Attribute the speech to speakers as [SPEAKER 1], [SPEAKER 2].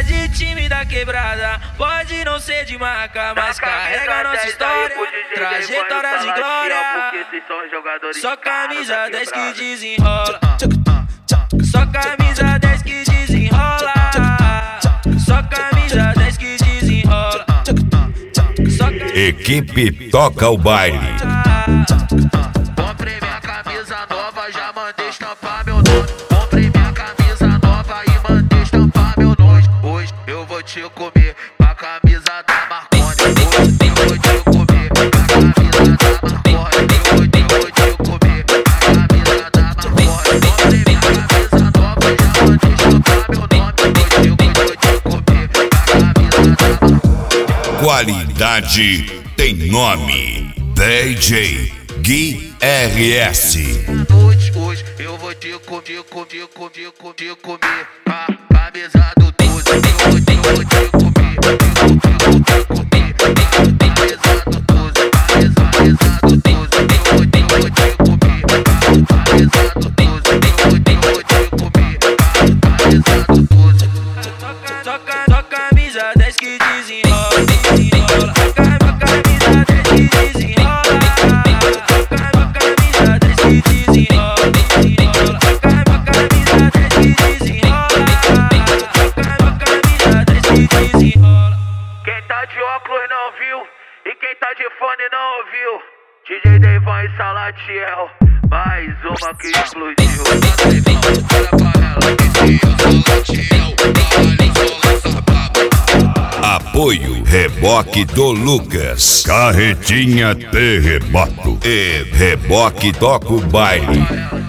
[SPEAKER 1] de time da quebrada, pode não ser de marca, mas carrega nossa história, trajetórias e glória. Só camisa 10 que desenrola, só camisa 10 que desenrola, só camisa 10 que desenrola.
[SPEAKER 2] Equipe Toca o Baile.
[SPEAKER 3] Comprei minha camisa nova, já mandei estampar meu nome. Comprei minha camisa nova e mandei estampar meu nome. Hoje eu vou te comer com a camisa da Marconi. Hoje eu vou te comer com a camisa da Marconi. Hoje eu vou te comer com a camisa da Marconi. Comprei minha camisa nova, já mandei estampar meu nome. Hoje eu vou te comer com a camisa da Marconi.
[SPEAKER 2] Qualidade tem nome. DJ Gui RS.
[SPEAKER 3] Hoje eu vou te comer a camisa do 12. Eu vou te comer a camisa do 12, camisa do 12. Eu vou te comer a camisa do 12. Eu vou te comer a camisa do 12.
[SPEAKER 1] Só camisa 10 que desenrola, desenrola. Camisa 10 que desenrola, camisa 10 que desenrola, desenrola. Camisa 10 que desenrola, camisa 10 que desenrola.
[SPEAKER 3] Quem tá de óculos não viu e quem tá de fone não ouviu. DJ Devan e Salatiel, mais uma que explodiu. Olha pra ela, Salatiel,
[SPEAKER 2] Apoio Reboque do Lucas. Carretinha de reboco. E Reboque Toca o Baile.